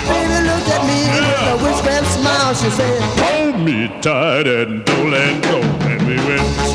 baby looked at me with a wishbone smile. She said, hold me tight and don't let go. And we went